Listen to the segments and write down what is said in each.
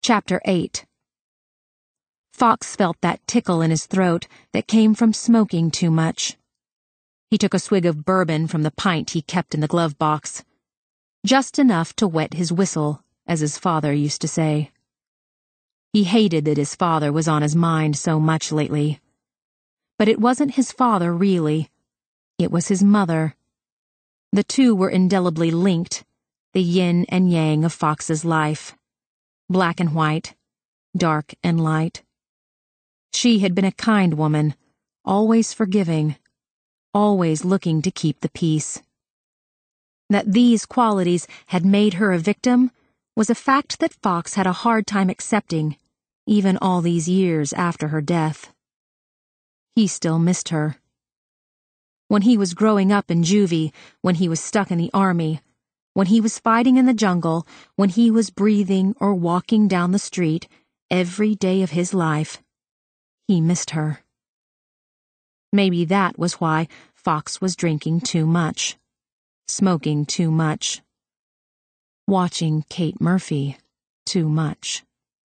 Chapter 8. Fox felt that tickle in his throat that came from smoking too much. He took a swig of bourbon from the pint he kept in the glove box. Just enough to wet his whistle, as his father used to say. He hated that his father was on his mind so much lately. But it wasn't his father, really. It was his mother. The two were indelibly linked, the yin and yang of Fox's life. Black and white, dark and light. She had been a kind woman, always forgiving, always looking to keep the peace. That these qualities had made her a victim was a fact that Fox had a hard time accepting, even all these years after her death. He still missed her. When he was growing up in juvie, when he was stuck in the army, when he was fighting in the jungle, when he was breathing or walking down the street, every day of his life, he missed her. Maybe that was why Fox was drinking too much, smoking too much, watching Kate Murphy too much.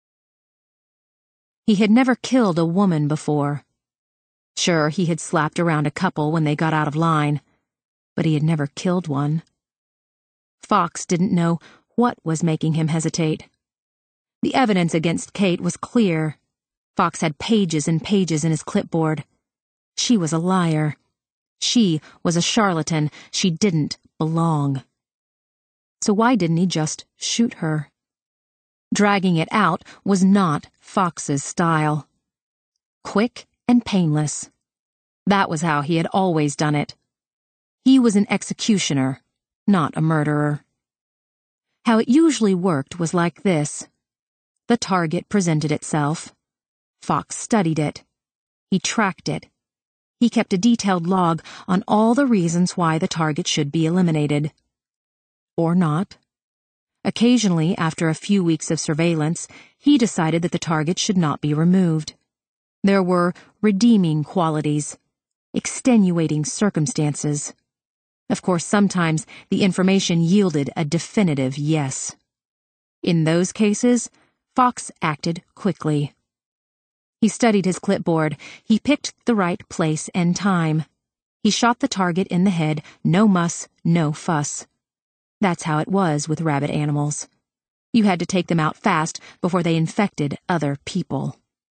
He had never killed a woman before. Sure, he had slapped around a couple when they got out of line, but he had never killed one. Fox didn't know what was making him hesitate. The evidence against Kate was clear. Fox had pages and pages in his clipboard. She was a liar. She was a charlatan. She didn't belong. So why didn't he just shoot her? Dragging it out was not Fox's style. Quick and painless. That was how he had always done it. He was an executioner, not a murderer. How it usually worked was like this. The target presented itself. Fox studied it. He tracked it. He kept a detailed log on all the reasons why the target should be eliminated. Or not. Occasionally, after a few weeks of surveillance, he decided that the target should not be removed. There were redeeming qualities, extenuating circumstances. Of course, sometimes the information yielded a definitive yes. In those cases, Fox acted quickly. He studied his clipboard. He picked the right place and time. He shot the target in the head, no muss, no fuss. That's how it was with rabid animals. You had to take them out fast before they infected other people.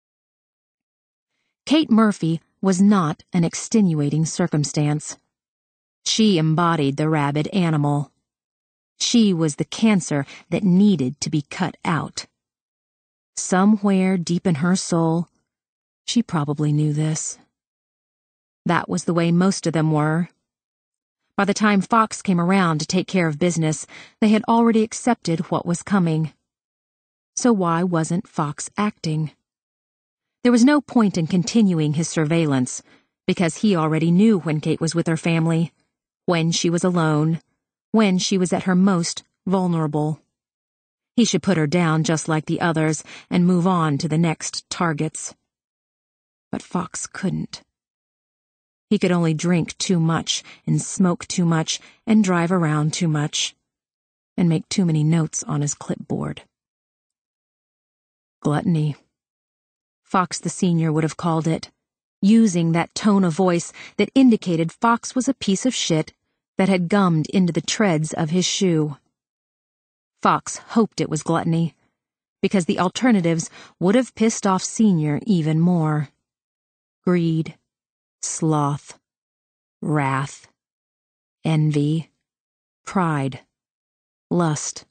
Kate Murphy was not an extenuating circumstance. She embodied the rabid animal. She was the cancer that needed to be cut out. Somewhere deep in her soul, she probably knew this. That was the way most of them were. By the time Fox came around to take care of business, they had already accepted what was coming. So why wasn't Fox acting? There was no point in continuing his surveillance, because he already knew when Kate was with her family, when she was alone, when she was at her most vulnerable. He should put her down just like the others and move on to the next targets. But Fox couldn't. He could only drink too much and smoke too much and drive around too much and make too many notes on his clipboard. Gluttony. Fox the Senior would have called it, using that tone of voice that indicated Fox was a piece of shit that had gummed into the treads of his shoe. Fox hoped it was gluttony, because the alternatives would have pissed off Senior even more. Greed, sloth, wrath, envy, pride, lust.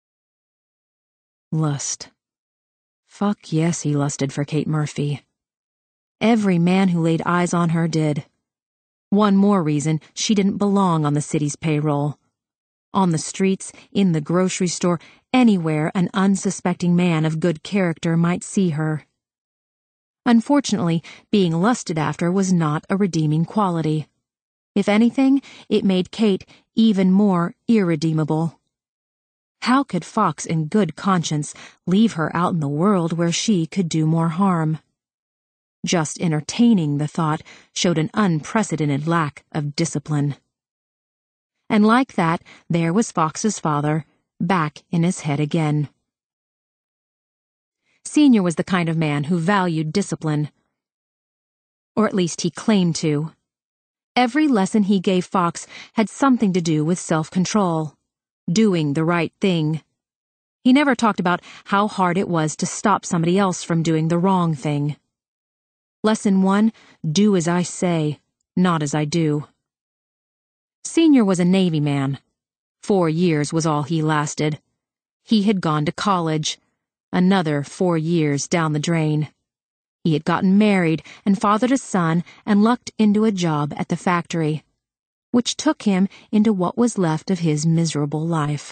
Lust. Fuck yes, he lusted for Kate Murphy. Every man who laid eyes on her did. One more reason she didn't belong on the city's payroll. On the streets, in the grocery store, anywhere an unsuspecting man of good character might see her. Unfortunately, being lusted after was not a redeeming quality. If anything, it made Kate even more irredeemable. How could Fox in good conscience leave her out in the world where she could do more harm? Just entertaining the thought showed an unprecedented lack of discipline. And like that, there was Fox's father, back in his head again. Senior was the kind of man who valued discipline. Or at least he claimed to. Every lesson he gave Fox had something to do with self-control, doing the right thing. He never talked about how hard it was to stop somebody else from doing the wrong thing. Lesson 1, do as I say, not as I do. Senior was a Navy man. 4 years was all he lasted. He had gone to college. Another 4 years down the drain. He had gotten married and fathered a son and lucked into a job at the factory, which took him into what was left of his miserable life.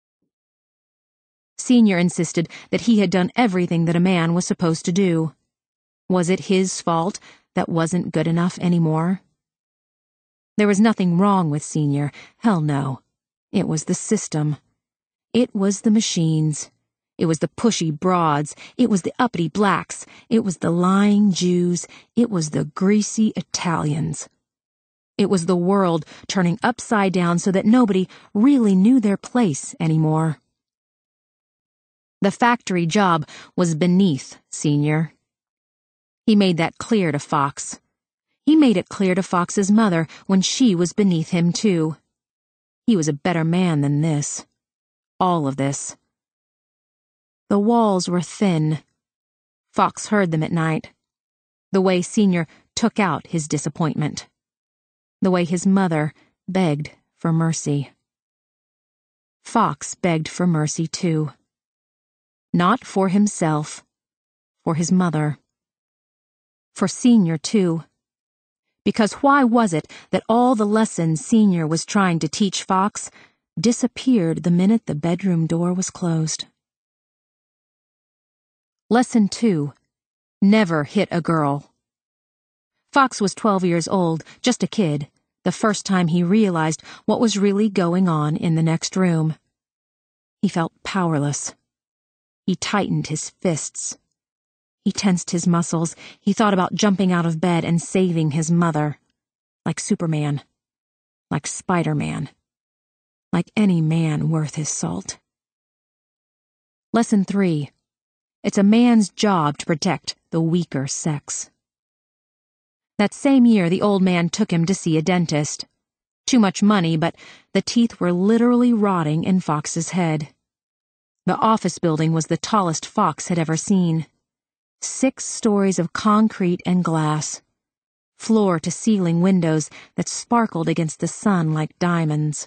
Senior insisted that he had done everything that a man was supposed to do. Was it his fault that wasn't good enough anymore? There was nothing wrong with Senior. Hell no. It was the system. It was the machines. It was the pushy broads. It was the uppity blacks. It was the lying Jews. It was the greasy Italians. It was the world turning upside down so that nobody really knew their place anymore. The factory job was beneath Senior. He made that clear to Fox. He made it clear to Fox's mother when she was beneath him too. He was a better man than this. All of this. The walls were thin. Fox heard them at night. The way Senior took out his disappointment. The way his mother begged for mercy. Fox begged for mercy too. Not for himself, for his mother. For Senior too. Because why was it that all the lessons Senior was trying to teach Fox disappeared the minute the bedroom door was closed? Lesson 2. Never hit a girl. Fox was 12 years old, just a kid, the first time he realized what was really going on in the next room. He felt powerless. He tightened his fists. He tensed his muscles. He thought about jumping out of bed and saving his mother. Like Superman. Like Spider-Man. Like any man worth his salt. Lesson 3. It's a man's job to protect the weaker sex. That same year, the old man took him to see a dentist. Too much money, but the teeth were literally rotting in Fox's head. The office building was the tallest Fox had ever seen. 6 stories of concrete and glass. Floor-to-ceiling windows that sparkled against the sun like diamonds.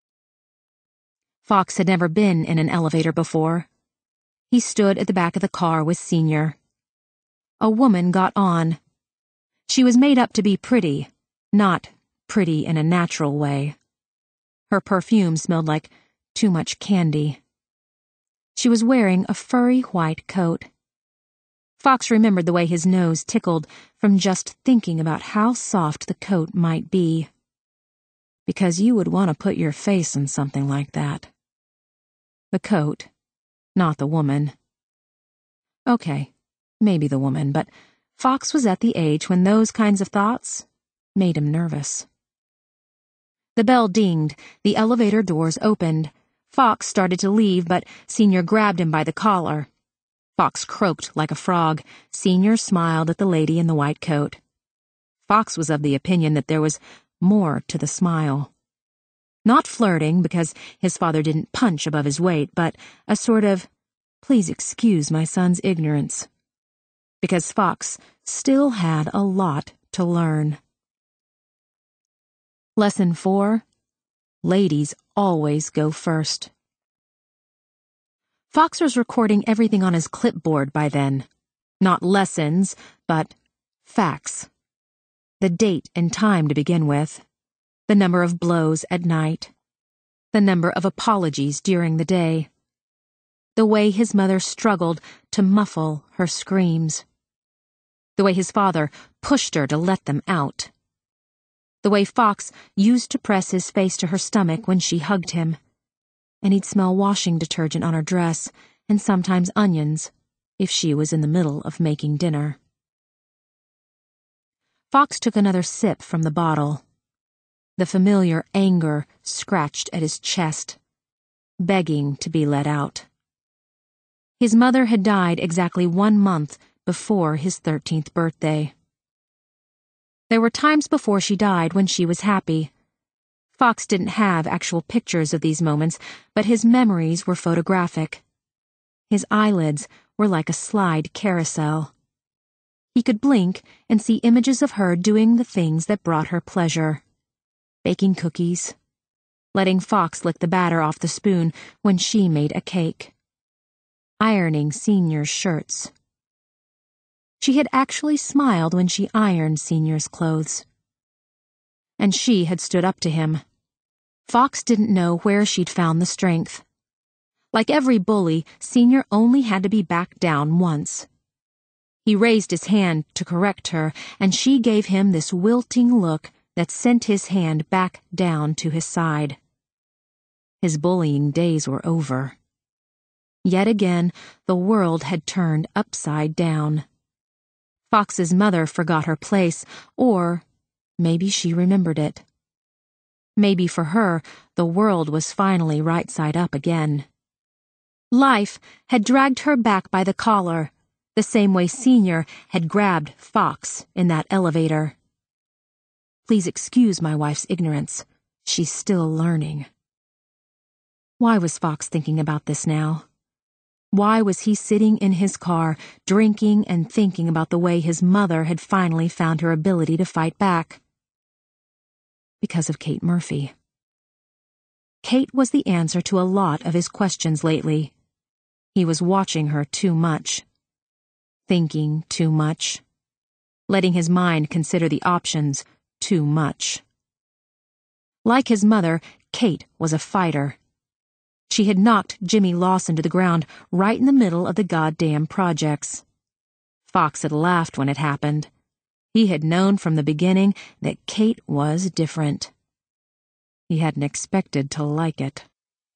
Fox had never been in an elevator before. He stood at the back of the car with Senior. A woman got on. She was made up to be pretty, not pretty in a natural way. Her perfume smelled like too much candy. She was wearing a furry white coat. Fox remembered the way his nose tickled from just thinking about how soft the coat might be. Because you would want to put your face in something like that. The coat, not the woman. Okay, maybe the woman, but Fox was at the age when those kinds of thoughts made him nervous. The bell dinged, the elevator doors opened. Fox started to leave, but Senior grabbed him by the collar. Fox croaked like a frog. Senior smiled at the lady in the white coat. Fox was of the opinion that there was more to the smile. Not flirting, because his father didn't punch above his weight, but a sort of, please excuse my son's ignorance. Because Fox still had a lot to learn. Lesson 4. Ladies always go first. Fox was recording everything on his clipboard by then. Not lessons, but facts. The date and time to begin with. The number of blows at night. The number of apologies during the day. The way his mother struggled to muffle her screams. The way his father pushed her to let them out. The way Fox used to press his face to her stomach when she hugged him. And he'd smell washing detergent on her dress, and sometimes onions, if she was in the middle of making dinner. Fox took another sip from the bottle. The familiar anger scratched at his chest, begging to be let out. His mother had died exactly 1 month before his 13th birthday. There were times before she died when she was happy. Fox didn't have actual pictures of these moments, but his memories were photographic. His eyelids were like a slide carousel. He could blink and see images of her doing the things that brought her pleasure. Baking cookies, letting Fox lick the batter off the spoon when she made a cake, ironing Senior's shirts. She had actually smiled when she ironed Senior's clothes. And she had stood up to him. Fox didn't know where she'd found the strength. Like every bully, Senior only had to be backed down once. He raised his hand to correct her, and she gave him this wilting look that sent his hand back down to his side. His bullying days were over. Yet again, the world had turned upside down. Fox's mother forgot her place, or maybe she remembered it. Maybe for her, the world was finally right side up again. Life had dragged her back by the collar, the same way Senior had grabbed Fox in that elevator. Please excuse my wife's ignorance. She's still learning. Why was Fox thinking about this now? Why was he sitting in his car, drinking and thinking about the way his mother had finally found her ability to fight back? Because of Kate Murphy. Kate was the answer to a lot of his questions lately. He was watching her too much. Thinking too much. Letting his mind consider the options too much. Like his mother, Kate was a fighter. She had knocked Jimmy Lawson to the ground right in the middle of the goddamn projects. Fox had laughed when it happened. He had known from the beginning that Kate was different. He hadn't expected to like it.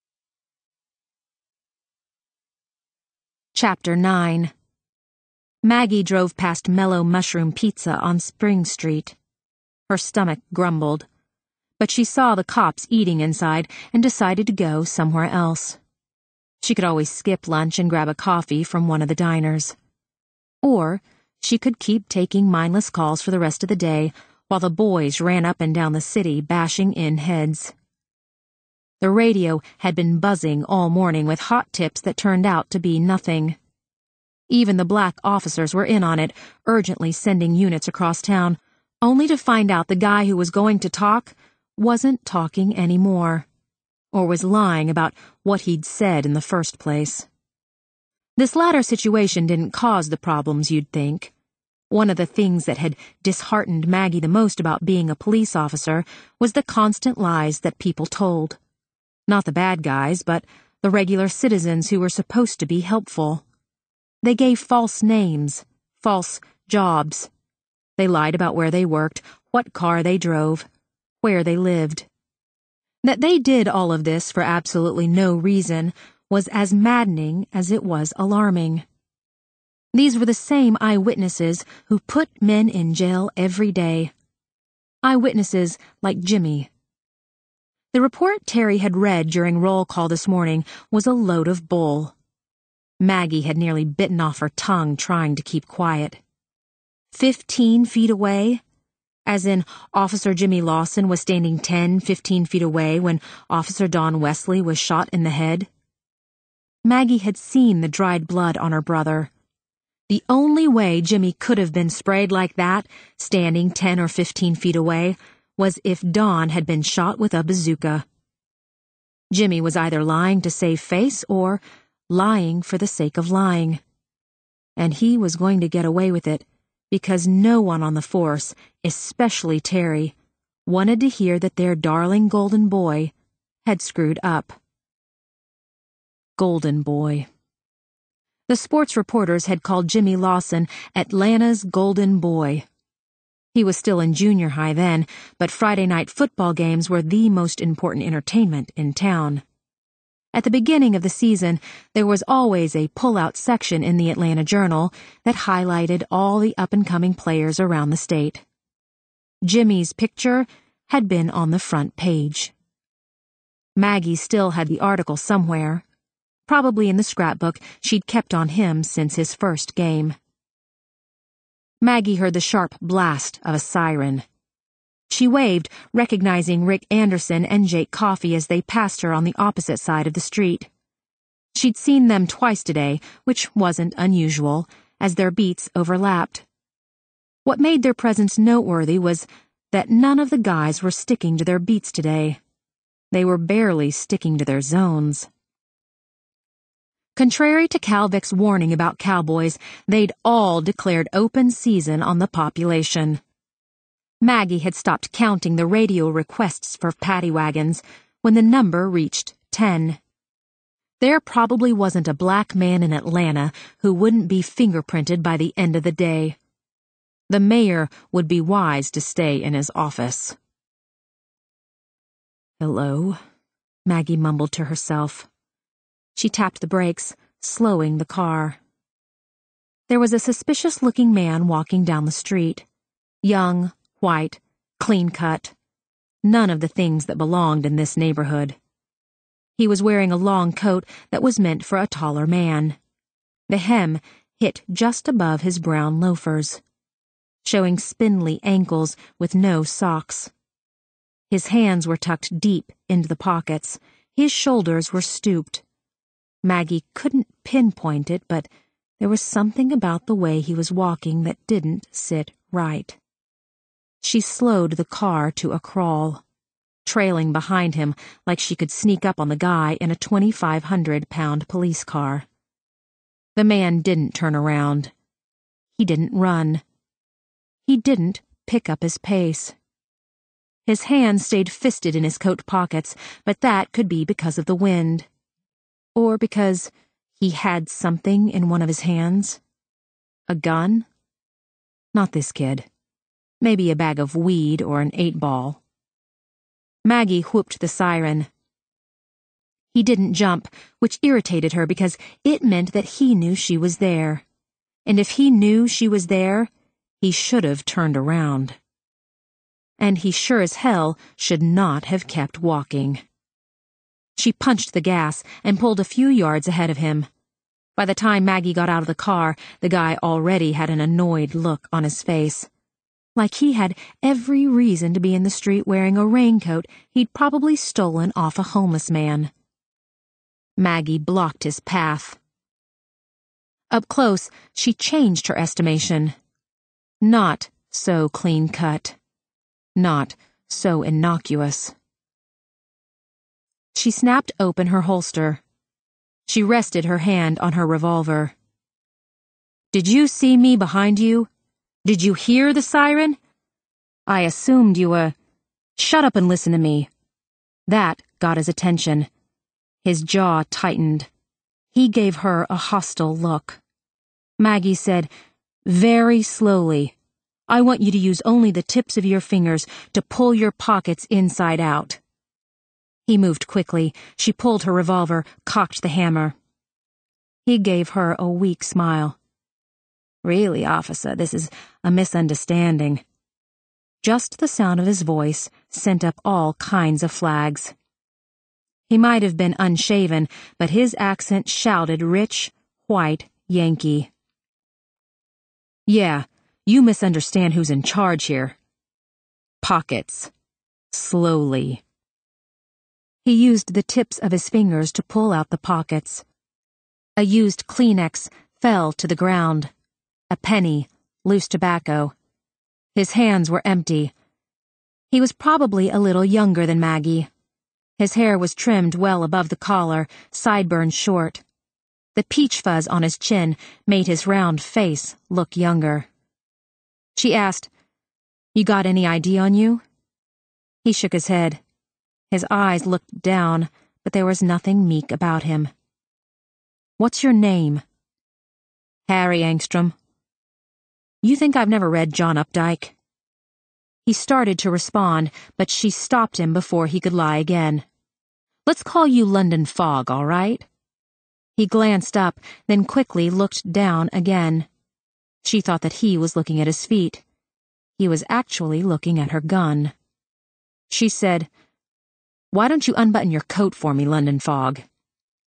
Chapter 9. Maggie drove past Mellow Mushroom Pizza on Spring Street. Her stomach grumbled. But she saw the cops eating inside and decided to go somewhere else. She could always skip lunch and grab a coffee from one of the diners. Or she could keep taking mindless calls for the rest of the day while the boys ran up and down the city bashing in heads. The radio had been buzzing all morning with hot tips that turned out to be nothing. Even the black officers were in on it, urgently sending units across town, only to find out the guy who was going to talk wasn't talking anymore, or was lying about what he'd said in the first place. This latter situation didn't cause the problems you'd think. One of the things that had disheartened Maggie the most about being a police officer was the constant lies that people told. Not the bad guys, but the regular citizens who were supposed to be helpful. They gave false names, false jobs. They lied about where they worked, what car they drove, where they lived. That they did all of this for absolutely no reason was as maddening as it was alarming. These were the same eyewitnesses who put men in jail every day. Eyewitnesses like Jimmy. The report Terry had read during roll call this morning was a load of bull. Maggie had nearly bitten off her tongue trying to keep quiet. 15 feet away? As in, Officer Jimmy Lawson was standing 15 feet away when Officer Don Wesley was shot in the head. Maggie had seen the dried blood on her brother. The only way Jimmy could have been sprayed like that, standing 10 or 15 feet away, was if Don had been shot with a bazooka. Jimmy was either lying to save face or lying for the sake of lying. And he was going to get away with it, because no one on the force, especially Terry, wanted to hear that their darling golden boy had screwed up. Golden boy. The sports reporters had called Jimmy Lawson Atlanta's golden boy. He was still in junior high then, but Friday night football games were the most important entertainment in town. At the beginning of the season, there was always a pull-out section in the Atlanta Journal that highlighted all the up-and-coming players around the state. Jimmy's picture had been on the front page. Maggie still had the article somewhere. probably in the scrapbook she'd kept on him since his first game. Maggie heard the sharp blast of a siren. She waved, recognizing Rick Anderson and Jake Coffey as they passed her on the opposite side of the street. She'd seen them twice today, which wasn't unusual, as their beats overlapped. What made their presence noteworthy was that none of the guys were sticking to their beats today. They were barely sticking to their zones. Contrary to Calvic's warning about cowboys, they'd all declared open season on the population. Maggie had stopped counting the radio requests for paddy wagons when the number reached 10. There probably wasn't a black man in Atlanta who wouldn't be fingerprinted by the end of the day. The mayor would be wise to stay in his office. "Hello," Maggie mumbled to herself. She tapped the brakes, slowing the car. There was a suspicious-looking man walking down the street. Young, white, clean-cut. None of the things that belonged in this neighborhood. He was wearing a long coat that was meant for a taller man. The hem hit just above his brown loafers, showing spindly ankles with no socks. His hands were tucked deep into the pockets. His shoulders were stooped. Maggie couldn't pinpoint it, but there was something about the way he was walking that didn't sit right. She slowed the car to a crawl, trailing behind him like she could sneak up on the guy in a 2,500-pound police car. The man didn't turn around. He didn't run. He didn't pick up his pace. His hands stayed fisted in his coat pockets, but that could be because of the wind. Or because he had something in one of his hands. A gun? Not this kid. Maybe a bag of weed or an 8-ball. Maggie whooped the siren. He didn't jump, which irritated her because it meant that he knew she was there. And if he knew she was there, he should have turned around. And he sure as hell should not have kept walking. She punched the gas and pulled a few yards ahead of him. By the time Maggie got out of the car, the guy already had an annoyed look on his face. Like he had every reason to be in the street wearing a raincoat he'd probably stolen off a homeless man. Maggie blocked his path. Up close, she changed her estimation. Not so clean-cut. Not so innocuous. She snapped open her holster. She rested her hand on her revolver. "Did you see me behind you? Did you hear the siren? I assumed you, Shut up and listen to me." That got his attention. His jaw tightened. He gave her a hostile look. Maggie said, very slowly, "I want you to use only the tips of your fingers to pull your pockets inside out." He moved quickly. She pulled her revolver, cocked the hammer. He gave her a weak smile. "Really, officer, this is a misunderstanding." Just the sound of his voice sent up all kinds of flags. He might have been unshaven, but his accent shouted rich, white Yankee. "Yeah, you misunderstand who's in charge here. Pockets. Slowly." He used the tips of his fingers to pull out the pockets. A used Kleenex fell to the ground. A penny, loose tobacco. His hands were empty. He was probably a little younger than Maggie. His hair was trimmed well above the collar, sideburns short. The peach fuzz on his chin made his round face look younger. She asked, "You got any ID on you?" He shook his head. His eyes looked down, but there was nothing meek about him. "What's your name?" "Harry Angstrom." "You think I've never read John Updike?" He started to respond, but she stopped him before he could lie again. "Let's call you London Fog, all right?" He glanced up, then quickly looked down again. She thought that he was looking at his feet. He was actually looking at her gun. She said, "Why don't you unbutton your coat for me, London Fog?"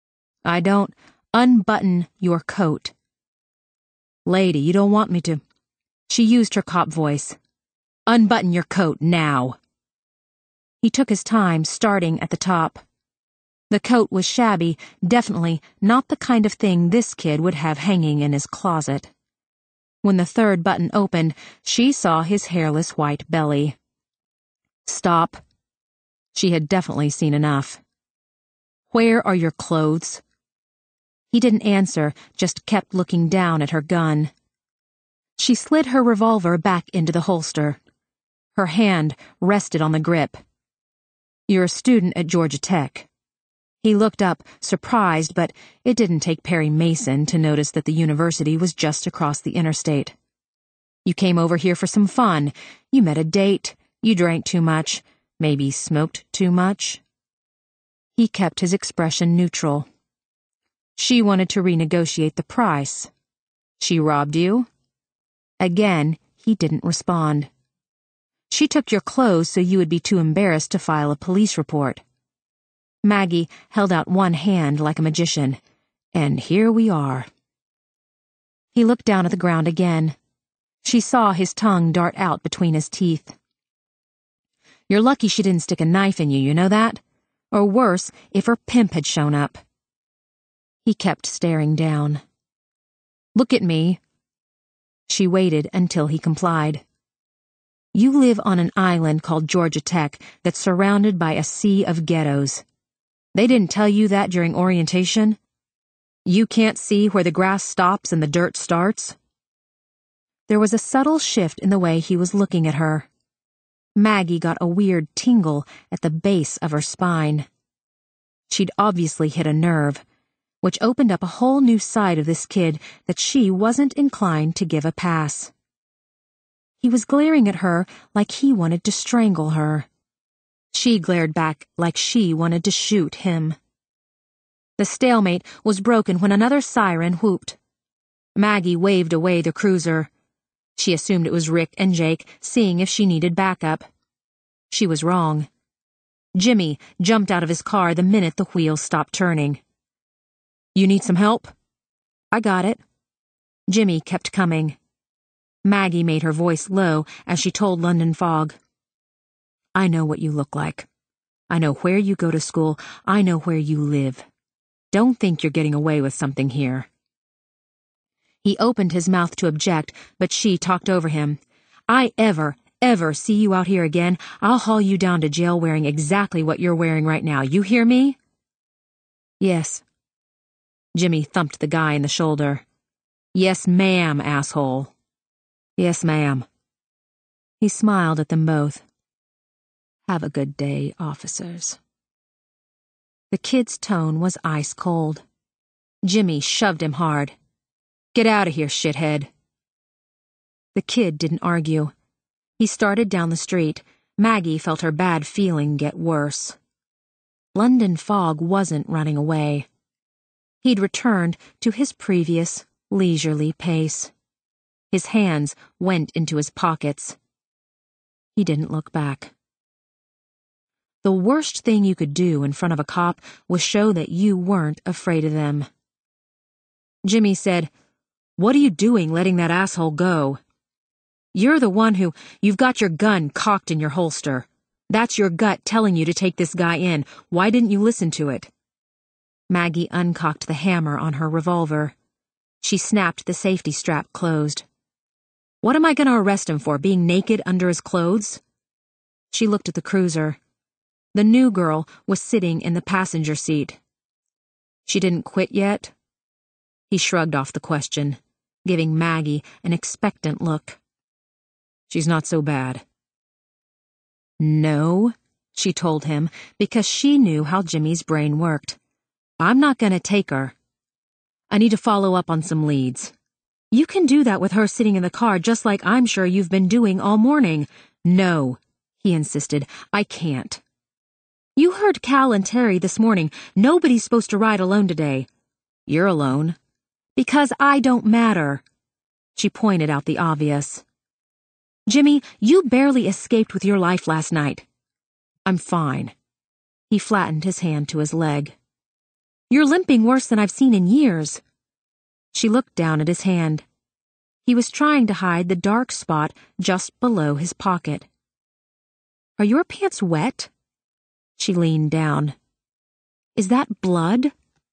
I don't. Unbutton your coat. Lady, you don't want me to. She used her cop voice. Unbutton your coat now. He took his time, starting at the top. The coat was shabby, definitely not the kind of thing this kid would have hanging in his closet. When the third button opened, she saw his hairless white belly. Stop. She had definitely seen enough. Where are your clothes? He didn't answer, just kept looking down at her gun. She slid her revolver back into the holster. Her hand rested on the grip. You're a student at Georgia Tech. He looked up, surprised, but it didn't take Perry Mason to notice that the university was just across the interstate. You came over here for some fun. You met a date. You drank too much. Maybe smoked too much. He kept his expression neutral. She wanted to renegotiate the price. She robbed you? Again, he didn't respond. She took your clothes so you would be too embarrassed to file a police report. Maggie held out one hand like a magician. And here we are. He looked down at the ground again. She saw his tongue dart out between his teeth. You're lucky she didn't stick a knife in you, you know that? Or worse, if her pimp had shown up. He kept staring down. Look at me. She waited until he complied. You live on an island called Georgia Tech that's surrounded by a sea of ghettos. They didn't tell you that during orientation? You can't see where the grass stops and the dirt starts? There was a subtle shift in the way he was looking at her. Maggie got a weird tingle at the base of her spine. She'd obviously hit a nerve, which opened up a whole new side of this kid that she wasn't inclined to give a pass. He was glaring at her like he wanted to strangle her. She glared back like she wanted to shoot him. The stalemate was broken when another siren whooped. Maggie waved away the cruiser. She assumed it was Rick and Jake, seeing if she needed backup. She was wrong. Jimmy jumped out of his car the minute the wheels stopped turning. You need some help? I got it. Jimmy kept coming. Maggie made her voice low as she told London Fog. I know what you look like. I know where you go to school. I know where you live. Don't think you're getting away with something here. He opened his mouth to object, but she talked over him. I ever see you out here again, I'll haul you down to jail wearing exactly what you're wearing right now. You hear me? Yes. Jimmy thumped the guy in the shoulder. Yes, ma'am, asshole. Yes, ma'am. He smiled at them both. Have a good day, officers. The kid's tone was ice cold. Jimmy shoved him hard. Get out of here, shithead. The kid didn't argue. He started down the street. Maggie felt her bad feeling get worse. London Fog wasn't running away. He'd returned to his previous, leisurely pace. His hands went into his pockets. He didn't look back. The worst thing you could do in front of a cop was show that you weren't afraid of them. Jimmy said, What are you doing letting that asshole go? You're the one you've got your gun cocked in your holster. That's your gut telling you to take this guy in. Why didn't you listen to it? Maggie uncocked the hammer on her revolver. She snapped the safety strap closed. What am I going to arrest him for, being naked under his clothes? She looked at the cruiser. The new girl was sitting in the passenger seat. She didn't quit yet? He shrugged off the question, giving Maggie an expectant look. She's not so bad. No, she told him, because she knew how Jimmy's brain worked. I'm not going to take her. I need to follow up on some leads. You can do that with her sitting in the car just like I'm sure you've been doing all morning. No, he insisted, I can't. You heard Cal and Terry this morning. Nobody's supposed to ride alone today. You're alone. Because I don't matter. She pointed out the obvious. Jimmy, you barely escaped with your life last night. I'm fine. He flattened his hand to his leg. You're limping worse than I've seen in years." She looked down at his hand. He was trying to hide the dark spot just below his pocket. "Are your pants wet?" She leaned down. "Is that blood?"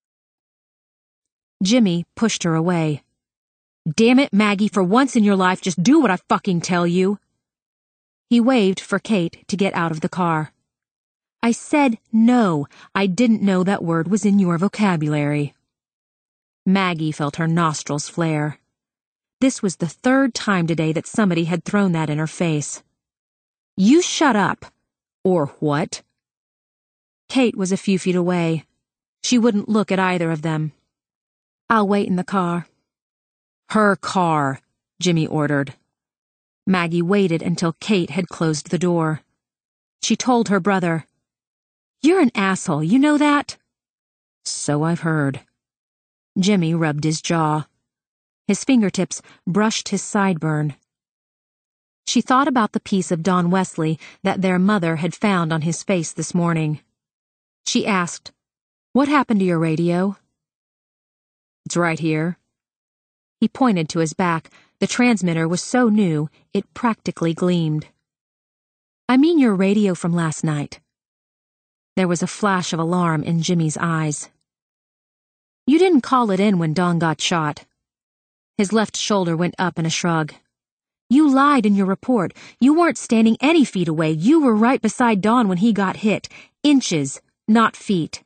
Jimmy pushed her away. "Damn it, Maggie, for once in your life, just do what I fucking tell you." He waved for Kate to get out of the car. "I said no. I didn't know that word was in your vocabulary." Maggie felt her nostrils flare. This was the third time today that somebody had thrown that in her face. "You shut up." "Or what?" Kate was a few feet away. She wouldn't look at either of them. "I'll wait in the car." "Her car," Jimmy ordered. Maggie waited until Kate had closed the door. She told her brother, "You're an asshole, you know that?" "So I've heard." Jimmy rubbed his jaw. His fingertips brushed his sideburn. She thought about the piece of Don Wesley that their mother had found on his face this morning. She asked, "What happened to your radio?" "It's right here." He pointed to his back. The transmitter was so new, it practically gleamed. "I mean your radio from last night." There was a flash of alarm in Jimmy's eyes. "You didn't call it in when Don got shot." His left shoulder went up in a shrug. "You lied in your report. You weren't standing any feet away. You were right beside Don when he got hit. Inches, not feet."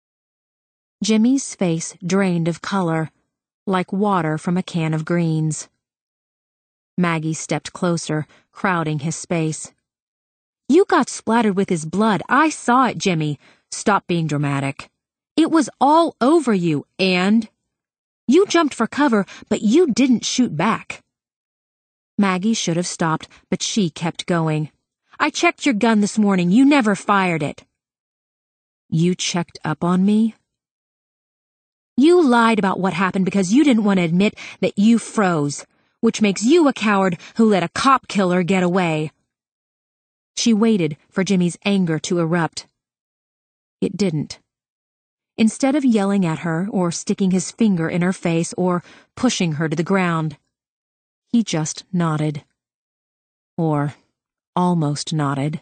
Jimmy's face drained of color, like water from a can of greens. Maggie stepped closer, crowding his space. "You got splattered with his blood. I saw it, Jimmy. Stop being dramatic. It was all over you, and you jumped for cover, but you didn't shoot back." Maggie should have stopped, but she kept going. "I checked your gun this morning. You never fired it." "You checked up on me?" "You lied about what happened because you didn't want to admit that you froze, which makes you a coward who let a cop killer get away." She waited for Jimmy's anger to erupt. It didn't. Instead of yelling at her or sticking his finger in her face or pushing her to the ground, he just nodded. Or almost nodded.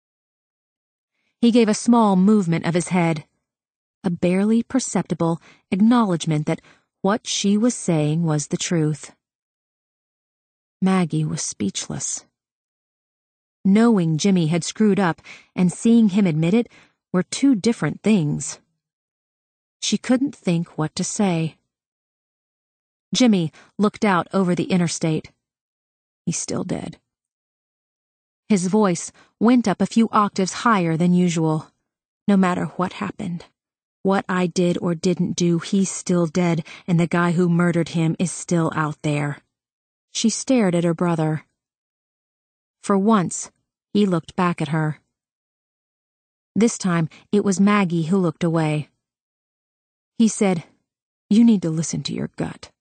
He gave a small movement of his head, a barely perceptible acknowledgement that what she was saying was the truth. Maggie was speechless. Knowing Jimmy had screwed up and seeing him admit it were two different things. She couldn't think what to say. Jimmy looked out over the interstate. He's still dead. His voice went up a few octaves higher than usual. "No matter what happened, what I did or didn't do, he's still dead, and the guy who murdered him is still out there." She stared at her brother. For once, he looked back at her. This time, it was Maggie who looked away. He said, "You need to listen to your gut."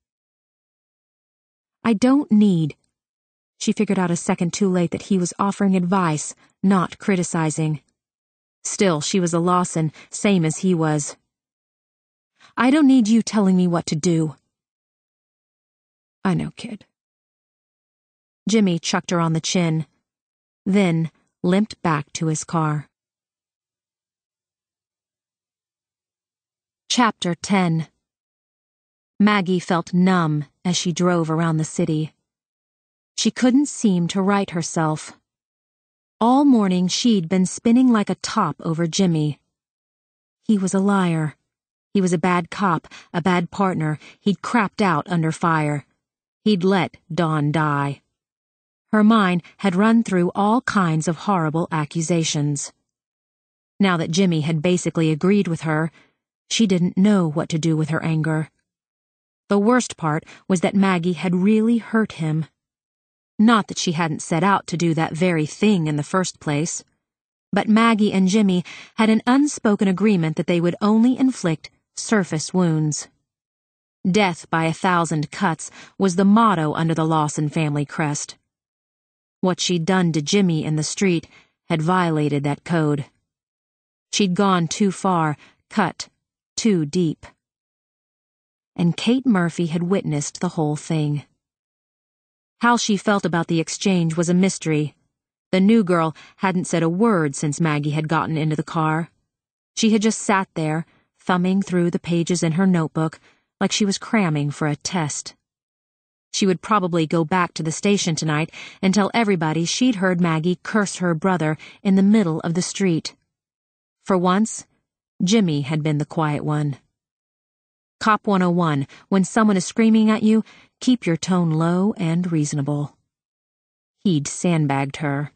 "I don't need." She figured out a second too late that he was offering advice, not criticizing. Still, she was a Lawson, same as he was. "I don't need you telling me what to do." "I know, kid." Jimmy chucked her on the chin, then limped back to his car. Chapter 10. Maggie felt numb as she drove around the city. She couldn't seem to right herself. All morning she'd been spinning like a top over Jimmy. He was a liar. He was a bad cop, a bad partner. He'd crapped out under fire. He'd let Don die. Her mind had run through all kinds of horrible accusations. Now that Jimmy had basically agreed with her, she didn't know what to do with her anger. The worst part was that Maggie had really hurt him. Not that she hadn't set out to do that very thing in the first place, but Maggie and Jimmy had an unspoken agreement that they would only inflict surface wounds. Death by 1,000 cuts was the motto under the Lawson family crest. What she'd done to Jimmy in the street had violated that code. She'd gone too far, cut too deep. And Kate Murphy had witnessed the whole thing. How she felt about the exchange was a mystery. The new girl hadn't said a word since Maggie had gotten into the car. She had just sat there, thumbing through the pages in her notebook like she was cramming for a test. She would probably go back to the station tonight and tell everybody she'd heard Maggie curse her brother in the middle of the street. For once, Jimmy had been the quiet one. Cop 101, when someone is screaming at you, keep your tone low and reasonable. He'd sandbagged her.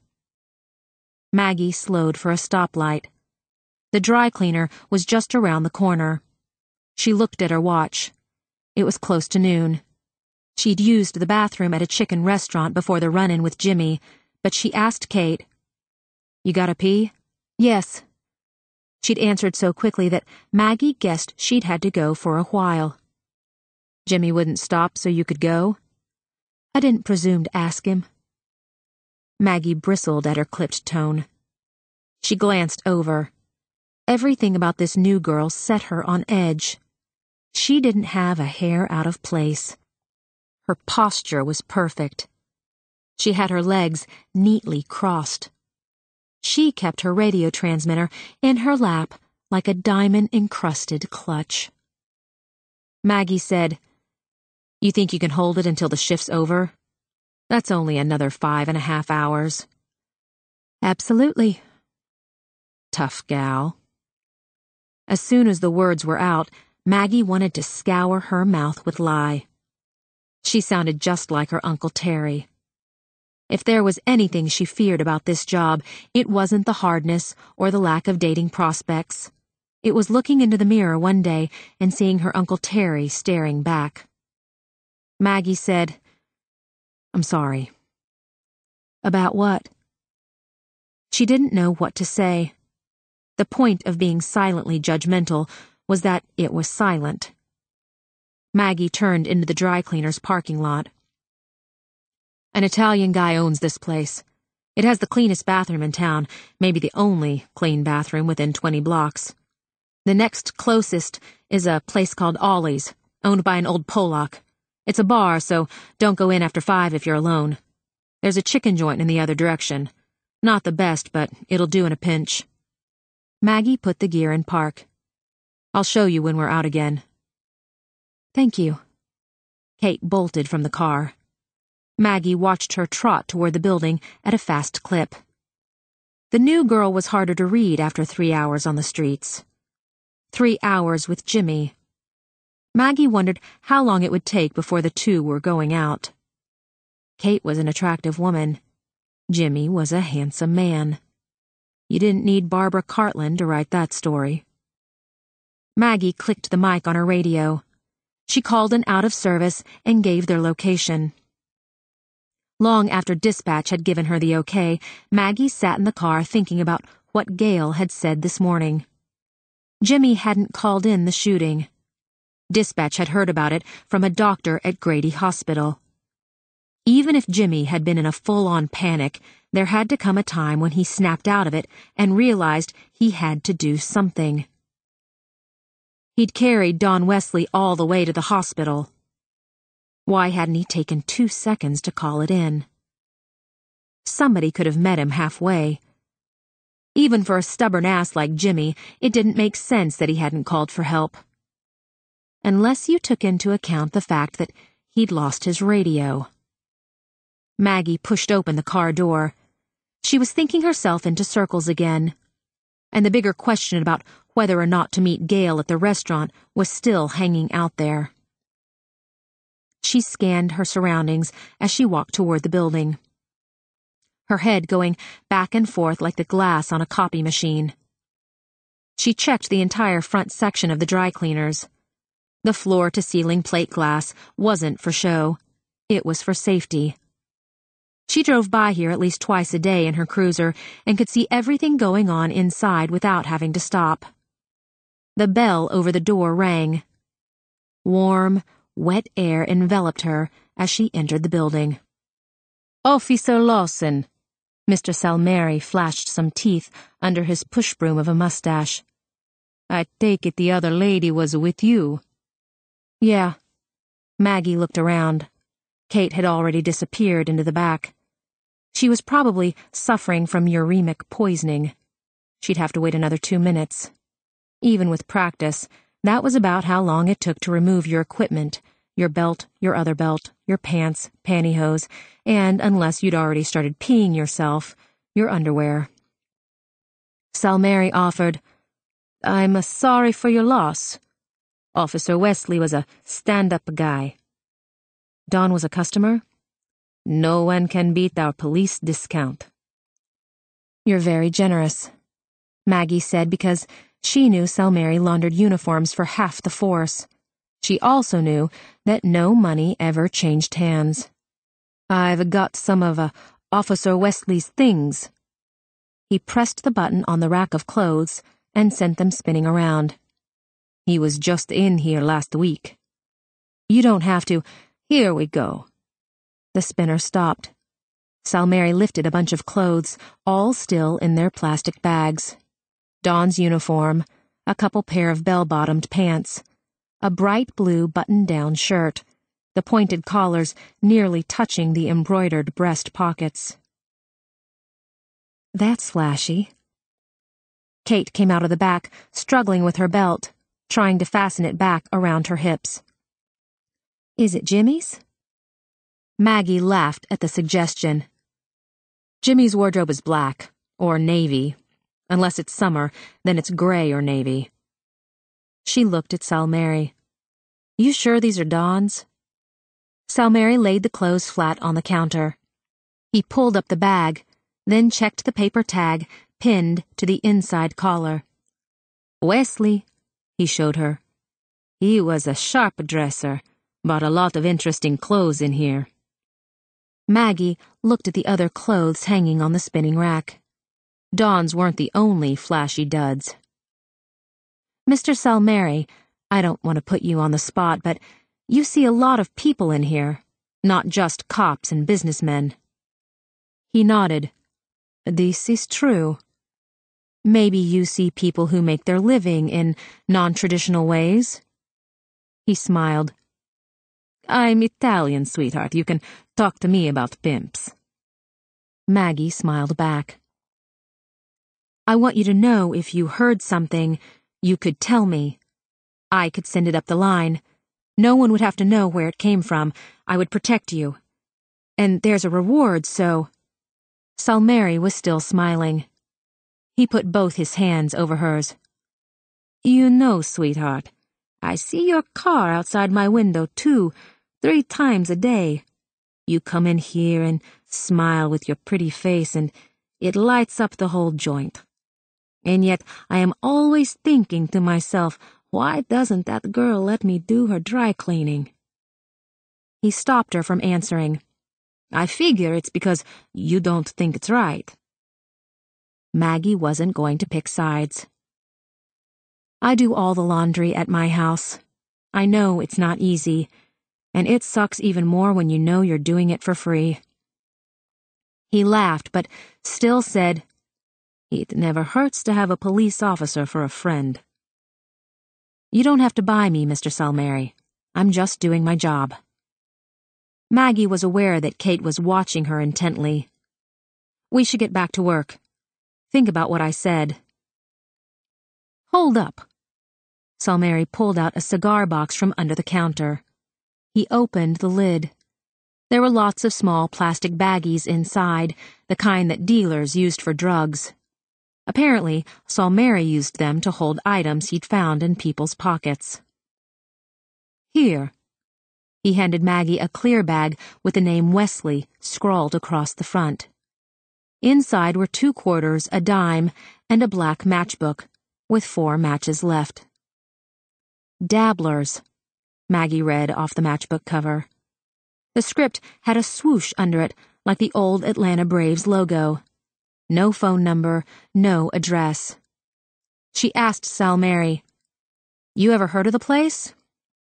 Maggie slowed for a stoplight. The dry cleaner was just around the corner. She looked at her watch. It was close to noon. She'd used the bathroom at a chicken restaurant before the run-in with Jimmy, but she asked Kate, "You gotta pee?" "Yes." She'd answered so quickly that Maggie guessed she'd had to go for a while. "Jimmy wouldn't stop so you could go?" "I didn't presume to ask him." Maggie bristled at her clipped tone. She glanced over. Everything about this new girl set her on edge. She didn't have a hair out of place. Her posture was perfect. She had her legs neatly crossed. She kept her radio transmitter in her lap like a diamond-encrusted clutch. Maggie said, "You think you can hold it until the shift's over? That's only another 5.5 hours." "Absolutely." Tough gal. As soon as the words were out, Maggie wanted to scour her mouth with lye. She sounded just like her Uncle Terry. If there was anything she feared about this job, it wasn't the hardness or the lack of dating prospects. It was looking into the mirror one day and seeing her Uncle Terry staring back. Maggie said, "I'm sorry." "About what?" She didn't know what to say. The point of being silently judgmental was that it was silent. Maggie turned into the dry cleaner's parking lot. "An Italian guy owns this place. It has the cleanest bathroom in town, maybe the only clean bathroom within 20 blocks. The next closest is a place called Ollie's, owned by an old Polak. It's a bar, so don't go in after 5 if you're alone. There's a chicken joint in the other direction. Not the best, but it'll do in a pinch." Maggie put the gear in park. "I'll show you when we're out again." "Thank you." Kate bolted from the car. Maggie watched her trot toward the building at a fast clip. The new girl was harder to read after 3 hours on the streets. 3 hours with Jimmy. Maggie wondered how long it would take before the two were going out. Kate was an attractive woman. Jimmy was a handsome man. You didn't need Barbara Cartland to write that story. Maggie clicked the mic on her radio. She called an out of service and gave their location. Long after dispatch had given her the okay, Maggie sat in the car thinking about what Gail had said this morning. Jimmy hadn't called in the shooting. Dispatch had heard about it from a doctor at Grady Hospital. Even if Jimmy had been in a full-on panic, there had to come a time when he snapped out of it and realized he had to do something. He'd carried Don Wesley all the way to the hospital. Why hadn't he taken 2 seconds to call it in? Somebody could have met him halfway. Even for a stubborn ass like Jimmy, it didn't make sense that he hadn't called for help. Unless you took into account the fact that he'd lost his radio. Maggie pushed open the car door. She was thinking herself into circles again. And the bigger question about whether or not to meet Gail at the restaurant was still hanging out there. She scanned her surroundings as she walked toward the building, her head going back and forth like the glass on a copy machine. She checked the entire front section of the dry cleaners. The floor-to-ceiling plate glass wasn't for show. It was for safety. She drove by here at least twice a day in her cruiser and could see everything going on inside without having to stop. The bell over the door rang. Warm, wet air enveloped her as she entered the building. "Officer Lawson." Mr. Salmeri flashed some teeth under his push-broom of a mustache. I take it the other lady was with you. Yeah. Maggie looked around. Kate had already disappeared into the back. She was probably suffering from uremic poisoning. She'd have to wait another 2 minutes. Even with practice, that was about how long it took to remove your equipment, your belt, your other belt, your pants, pantyhose, and, unless you'd already started peeing yourself, your underwear. Salmeri offered, I'm sorry for your loss. Officer Wesley was a stand-up guy. Don was a customer? No one can beat our police discount. You're very generous, Maggie said, because she knew Salmeri laundered uniforms for half the force. She also knew that no money ever changed hands. I've got some of Officer Wesley's things. He pressed the button on the rack of clothes and sent them spinning around. He was just in here last week. You don't have to. Here we go. The spinner stopped. Salmeri lifted a bunch of clothes, all still in their plastic bags. Don's uniform, a couple pair of bell-bottomed pants, a bright blue button-down shirt, the pointed collars nearly touching the embroidered breast pockets. That's flashy. Kate came out of the back, struggling with her belt, trying to fasten it back around her hips. Is it Jimmy's? Maggie laughed at the suggestion. Jimmy's wardrobe is black, or navy. Unless it's summer, then it's gray or navy. She looked at Salmeri. You sure these are Don's? Salmeri laid the clothes flat on the counter. He pulled up the bag, then checked the paper tag pinned to the inside collar. Wesley, he showed her. He was a sharp dresser, bought a lot of interesting clothes in here. Maggie looked at the other clothes hanging on the spinning rack. Don's weren't the only flashy duds. Mr. Salmeri, I don't want to put you on the spot, but you see a lot of people in here, not just cops and businessmen. He nodded. This is true. Maybe you see people who make their living in non-traditional ways? He smiled. I'm Italian, sweetheart. You can talk to me about pimps. Maggie smiled back. I want you to know if you heard something, you could tell me. I could send it up the line. No one would have to know where it came from. I would protect you. And there's a reward, so... Salmeri was still smiling. He put both his hands over hers. You know, sweetheart, I see your car outside my window 2, 3 times a day. You come in here and smile with your pretty face, and it lights up the whole joint. And yet I am always thinking to myself, why doesn't that girl let me do her dry cleaning? He stopped her from answering. I figure it's because you don't think it's right. Maggie wasn't going to pick sides. I do all the laundry at my house. I know it's not easy, and it sucks even more when you know you're doing it for free. He laughed, but still said, It never hurts to have a police officer for a friend. You don't have to buy me, Mr. Salmeri. I'm just doing my job. Maggie was aware that Kate was watching her intently. We should get back to work. Think about what I said. Hold up. Salmeri pulled out a cigar box from under the counter. He opened the lid. There were lots of small plastic baggies inside, the kind that dealers used for drugs. Apparently, Salmeri used them to hold items he'd found in people's pockets. Here. He handed Maggie a clear bag with the name Wesley scrawled across the front. Inside were 2 quarters, a dime, and a black matchbook, with 4 matches left. Dabblers, Maggie read off the matchbook cover. The script had a swoosh under it, like the old Atlanta Braves logo. No phone number, no address. She asked Salmeri, You ever heard of the place?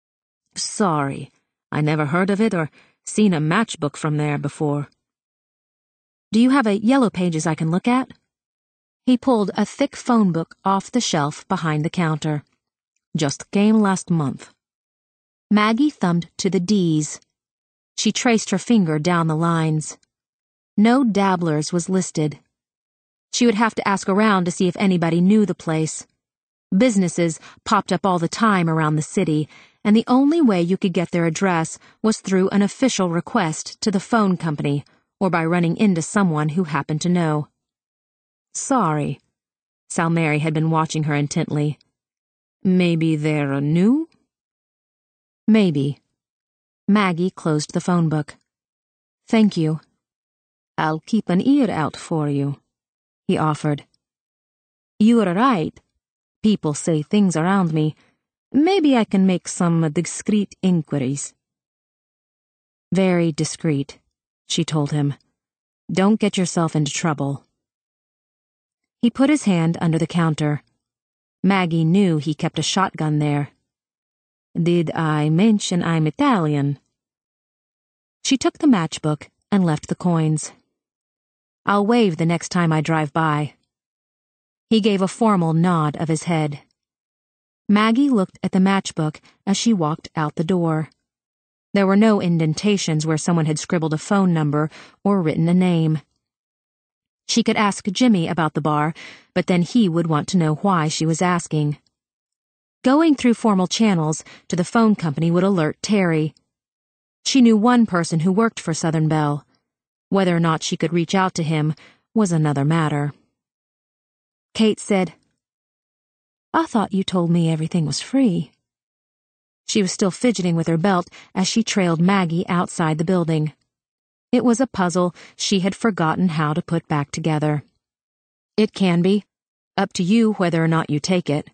Sorry, I never heard of it or seen a matchbook from there before. Do you have a Yellow Pages I can look at? He pulled a thick phone book off the shelf behind the counter. Just came last month. Maggie thumbed to the D's. She traced her finger down the lines. No Dabblers was listed. She would have to ask around to see if anybody knew the place. Businesses popped up all the time around the city, and the only way you could get their address was through an official request to the phone company or by running into someone who happened to know. Sorry. Salmeri had been watching her intently. Maybe they're new? Maybe. Maggie closed the phone book. Thank you. I'll keep an ear out for you, he offered. You're right. People say things around me. Maybe I can make some discreet inquiries. Very discreet, she told him. Don't get yourself into trouble. He put his hand under the counter. Maggie knew he kept a shotgun there. Did I mention I'm Italian? She took the matchbook and left the coins. I'll wave the next time I drive by. He gave a formal nod of his head. Maggie looked at the matchbook as she walked out the door. There were no indentations where someone had scribbled a phone number or written a name. She could ask Jimmy about the bar, but then he would want to know why she was asking. Going through formal channels to the phone company would alert Terry. She knew one person who worked for Southern Bell. Whether or not she could reach out to him was another matter. Kate said, I thought you told me everything was free. She was still fidgeting with her belt as she trailed Maggie outside the building. It was a puzzle she had forgotten how to put back together. It can be. Up to you whether or not you take it.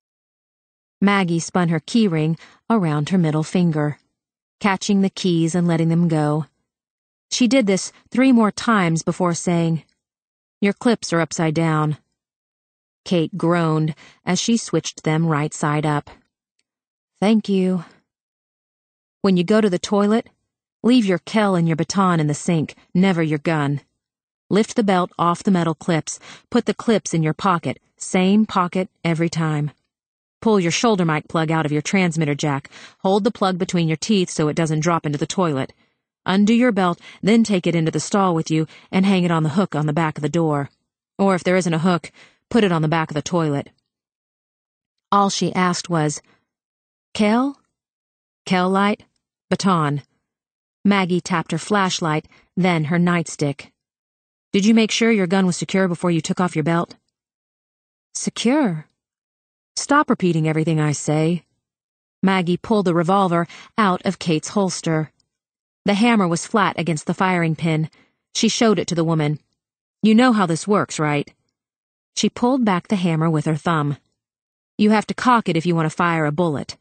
Maggie spun her keyring around her middle finger, catching the keys and letting them go. She did this 3 more times before saying, Your clips are upside down. Kate groaned as she switched them right side up. Thank you. When you go to the toilet, leave your Kel and your baton in the sink, never your gun. Lift the belt off the metal clips, put the clips in your pocket, same pocket every time. Pull your shoulder mic plug out of your transmitter jack, hold the plug between your teeth so it doesn't drop into the toilet. Undo your belt, then take it into the stall with you and hang it on the hook on the back of the door. Or if there isn't a hook, put it on the back of the toilet. All she asked was, Kel? Kel light? Baton. Maggie tapped her flashlight, then her nightstick. Did you make sure your gun was secure before you took off your belt? Secure? Stop repeating everything I say. Maggie pulled the revolver out of Kate's holster. The hammer was flat against the firing pin. She showed it to the woman. You know how this works, right? She pulled back the hammer with her thumb. You have to cock it if you want to fire a bullet.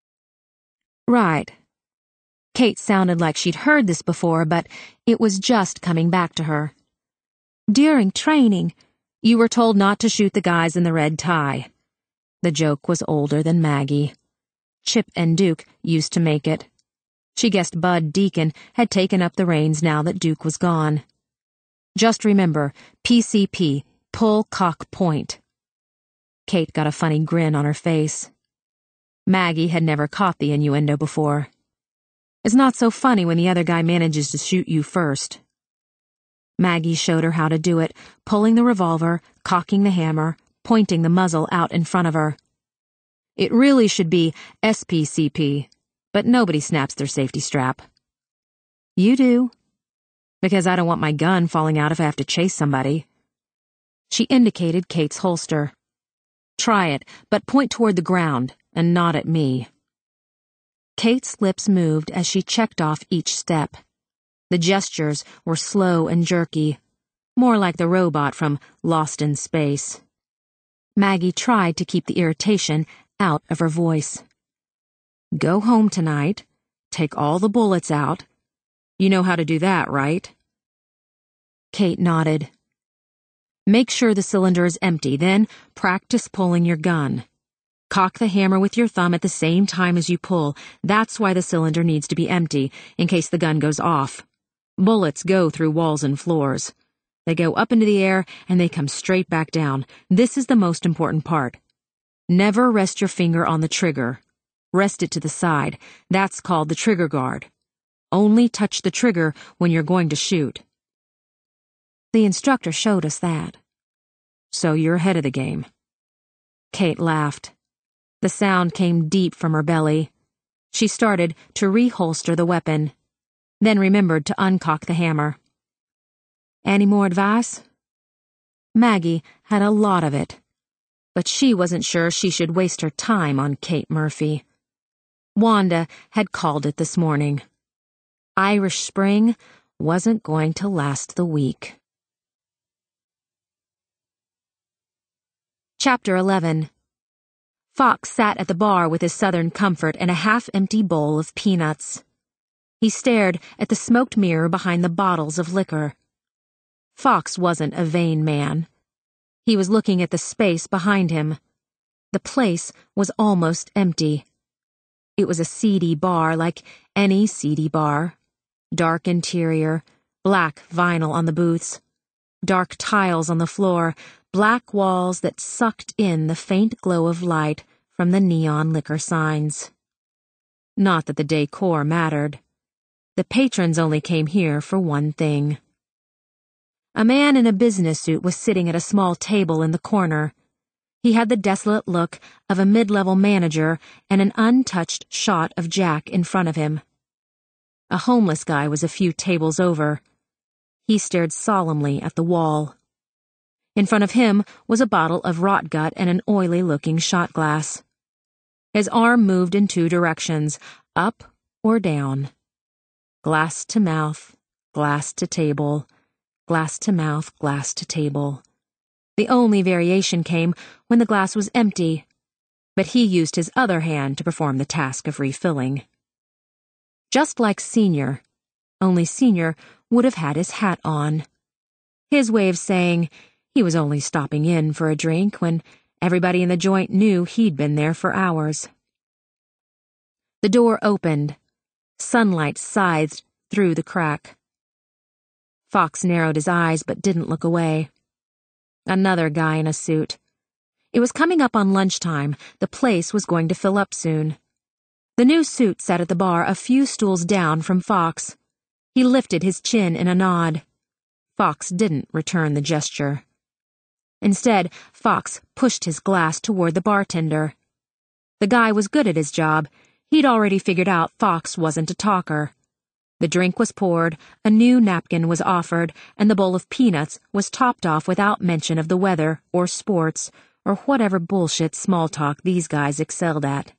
Right. Kate sounded like she'd heard this before, but it was just coming back to her. During training, you were told not to shoot the guys in the red tie. The joke was older than Maggie. Chip and Duke used to make it. She guessed Bud Deacon had taken up the reins now that Duke was gone. Just remember, PCP, pull, cock, point. Kate got a funny grin on her face. Maggie had never caught the innuendo before. It's not so funny when the other guy manages to shoot you first. Maggie showed her how to do it, pulling the revolver, cocking the hammer, pointing the muzzle out in front of her. It really should be SPCP, but nobody snaps their safety strap. You do. Because I don't want my gun falling out if I have to chase somebody. She indicated Kate's holster. Try it, but point toward the ground, and not at me. Kate's lips moved as she checked off each step. The gestures were slow and jerky, more like the robot from Lost in Space. Maggie tried to keep the irritation out of her voice. Go home tonight, take all the bullets out. You know how to do that, right? Kate nodded. Make sure the cylinder is empty, then practice pulling your gun. Cock the hammer with your thumb at the same time as you pull. That's why the cylinder needs to be empty, in case the gun goes off. Bullets go through walls and floors. They go up into the air and they come straight back down. This is the most important part. Never rest your finger on the trigger. Rest it to the side. That's called the trigger guard. Only touch the trigger when you're going to shoot. The instructor showed us that. So you're ahead of the game. Kate laughed. The sound came deep from her belly. She started to reholster the weapon, then remembered to uncock the hammer. Any more advice? Maggie had a lot of it, but she wasn't sure she should waste her time on Kate Murphy. Wanda had called it this morning. Irish Spring wasn't going to last the week. Chapter 11. Fox sat at the bar with his Southern Comfort and a half-empty bowl of peanuts. He stared at the smoked mirror behind the bottles of liquor. Fox wasn't a vain man. He was looking at the space behind him. The place was almost empty. It was a seedy bar like any seedy bar. Dark interior, black vinyl on the booths, dark tiles on the floor, black walls that sucked in the faint glow of light from the neon liquor signs. Not that the decor mattered. The patrons only came here for one thing. A man in a business suit was sitting at a small table in the corner. He had the desolate look of a mid-level manager and an untouched shot of Jack in front of him. A homeless guy was a few tables over. He stared solemnly at the wall. In front of him was a bottle of rot gut and an oily-looking shot glass. His arm moved in two directions, up or down. Glass to mouth, glass to table, glass to mouth, glass to table. The only variation came when the glass was empty, but he used his other hand to perform the task of refilling. Just like Senior, only Senior would have had his hat on. His way of saying he was only stopping in for a drink when everybody in the joint knew he'd been there for hours. The door opened. Sunlight scythed through the crack. Fox narrowed his eyes but didn't look away. Another guy in a suit. It was coming up on lunchtime. The place was going to fill up soon. The new suit sat at the bar a few stools down from Fox. He lifted his chin in a nod. Fox didn't return the gesture. Instead, Fox pushed his glass toward the bartender. The guy was good at his job. He'd already figured out Fox wasn't a talker. The drink was poured, a new napkin was offered, and the bowl of peanuts was topped off without mention of the weather or sports or whatever bullshit small talk these guys excelled at.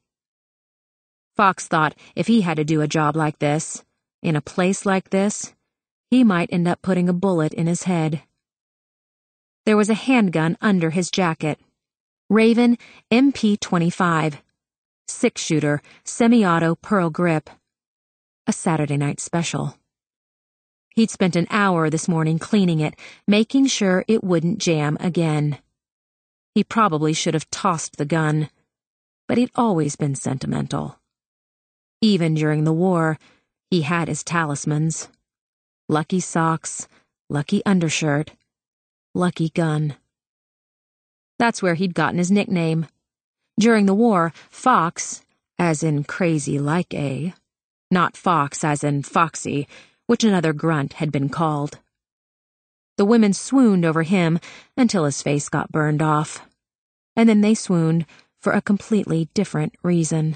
Fox thought if he had to do a job like this, in a place like this, he might end up putting a bullet in his head. There was a handgun under his jacket. Raven MP-25. Six-shooter, semi-auto pearl grip. A Saturday night special. He'd spent an hour this morning cleaning it, making sure it wouldn't jam again. He probably should have tossed the gun, but he'd always been sentimental. Even during the war, he had his talismans. Lucky socks, lucky undershirt, lucky gun. That's where he'd gotten his nickname. During the war, Fox, as in crazy like a, not Fox as in Foxy, which another grunt had been called. The women swooned over him until his face got burned off, and then they swooned for a completely different reason.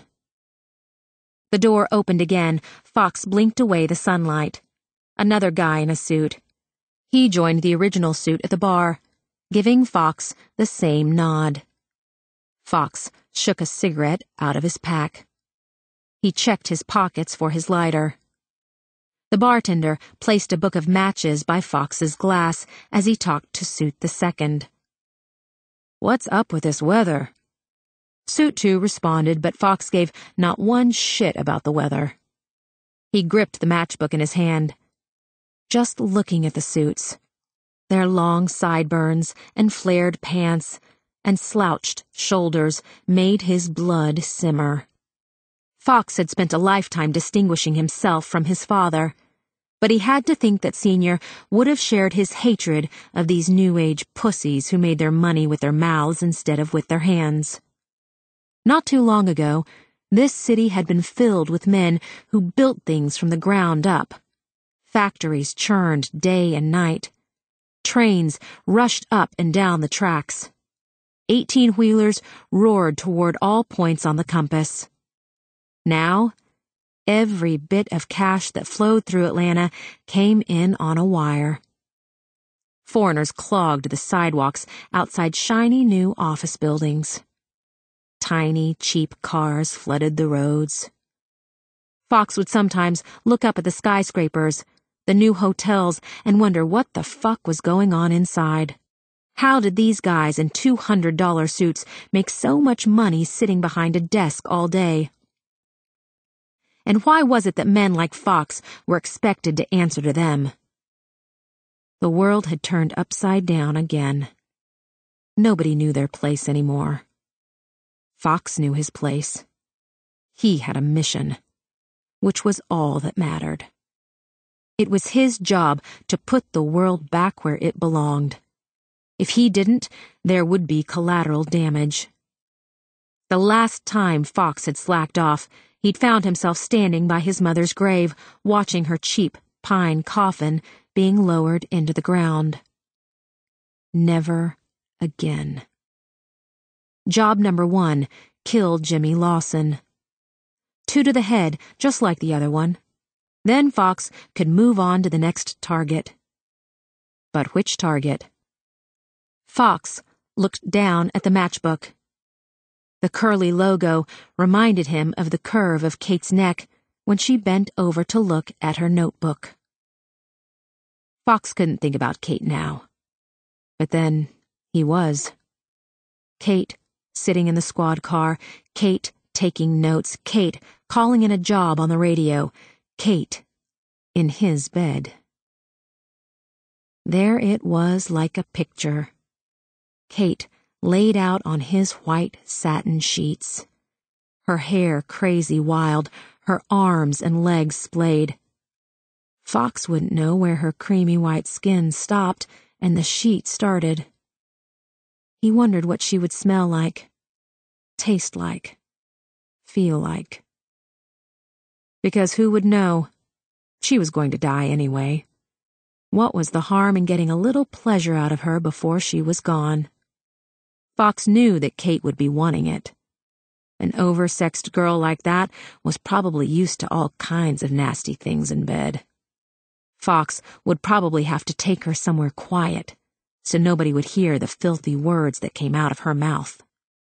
The door opened again. Fox blinked away the sunlight. Another guy in a suit. He joined the original suit at the bar, giving Fox the same nod. Fox shook a cigarette out of his pack. He checked his pockets for his lighter. The bartender placed a book of matches by Fox's glass as he talked to Suit the Second. "What's up with this weather?" Suit 2 responded, but Fox gave not one shit about the weather. He gripped the matchbook in his hand. Just looking at the suits, their long sideburns and flared pants and slouched shoulders made his blood simmer. Fox had spent a lifetime distinguishing himself from his father. But he had to think that Senior would have shared his hatred of these New Age pussies who made their money with their mouths instead of with their hands. Not too long ago, this city had been filled with men who built things from the ground up. Factories churned day and night. Trains rushed up and down the tracks. 18-wheelers roared toward all points on the compass. Now, every bit of cash that flowed through Atlanta came in on a wire. Foreigners clogged the sidewalks outside shiny new office buildings. Tiny, cheap cars flooded the roads. Fox would sometimes look up at the skyscrapers, the new hotels, and wonder what the fuck was going on inside. How did these guys in $200 suits make so much money sitting behind a desk all day? And why was it that men like Fox were expected to answer to them? The world had turned upside down again. Nobody knew their place anymore. Fox knew his place. He had a mission, which was all that mattered. It was his job to put the world back where it belonged. If he didn't, there would be collateral damage. The last time Fox had slacked off, he'd found himself standing by his mother's grave, watching her cheap pine coffin being lowered into the ground. Never again. Job number 1 killed Jimmy Lawson. 2 to the head, just like the other one. Then Fox could move on to the next target. But which target? Fox looked down at the matchbook. The curly logo reminded him of the curve of Kate's neck when she bent over to look at her notebook. Fox couldn't think about Kate now. But then he was. Kate sitting in the squad car, Kate taking notes, Kate calling in a job on the radio, Kate in his bed. There it was like a picture. Kate laid out on his white satin sheets. Her hair crazy wild, her arms and legs splayed. Fox wouldn't know where her creamy white skin stopped and the sheet started. He wondered what she would smell like, taste like, feel like. Because who would know? She was going to die anyway. What was the harm in getting a little pleasure out of her before she was gone? Fox knew that Kate would be wanting it. An oversexed girl like that was probably used to all kinds of nasty things in bed. Fox would probably have to take her somewhere quiet, so nobody would hear the filthy words that came out of her mouth.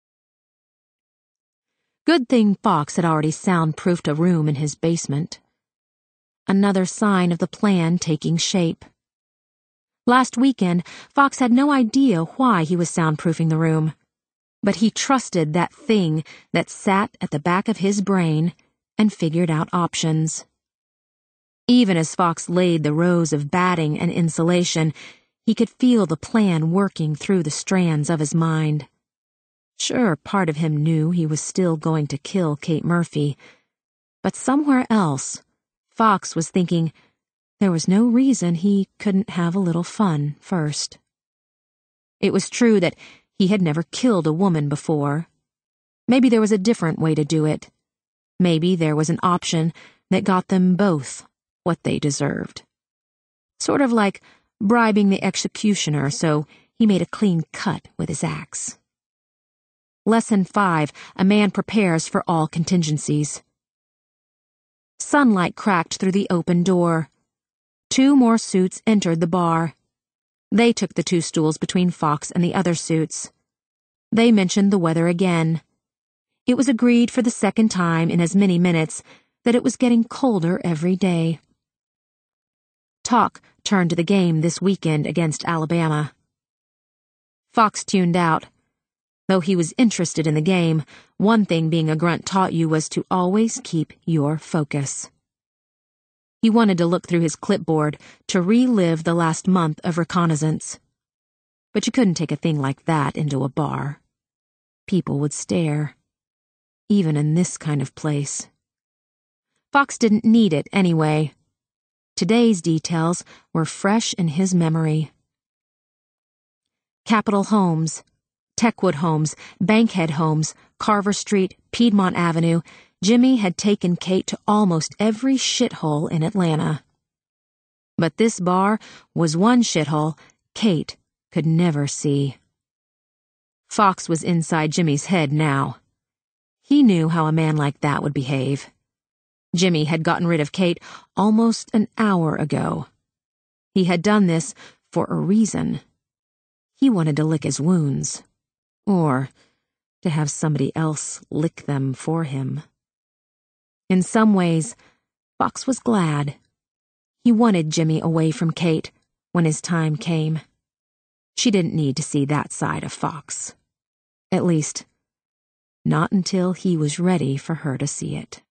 Good thing Fox had already soundproofed a room in his basement. Another sign of the plan taking shape. Last weekend, Fox had no idea why he was soundproofing the room, but he trusted that thing that sat at the back of his brain and figured out options. Even as Fox laid the rows of batting and insulation, he could feel the plan working through the strands of his mind. Sure, part of him knew he was still going to kill Kate Murphy, but somewhere else, Fox was thinking there was no reason he couldn't have a little fun first. It was true that he had never killed a woman before. Maybe there was a different way to do it. Maybe there was an option that got them both what they deserved. Sort of like bribing the executioner so he made a clean cut with his axe. Lesson 5, a man prepares for all contingencies. Sunlight cracked through the open door. 2 more suits entered the bar. They took the 2 stools between Fox and the other suits. They mentioned the weather again. It was agreed for the second time in as many minutes that it was getting colder every day. Talk turned to the game this weekend against Alabama. Fox tuned out. Though he was interested in the game, one thing being a grunt taught you was to always keep your focus. He wanted to look through his clipboard to relive the last month of reconnaissance. But you couldn't take a thing like that into a bar. People would stare, even in this kind of place. Fox didn't need it anyway. Today's details were fresh in his memory. Capitol Homes, Techwood Homes, Bankhead Homes, Carver Street, Piedmont Avenue, Jimmy had taken Kate to almost every shithole in Atlanta. But this bar was one shithole Kate could never see. Fox was inside Jimmy's head now. He knew how a man like that would behave. Jimmy had gotten rid of Kate almost an hour ago. He had done this for a reason. He wanted to lick his wounds. Or to have somebody else lick them for him. In some ways, Fox was glad. He wanted Jimmy away from Kate when his time came. She didn't need to see that side of Fox. At least, not until he was ready for her to see it.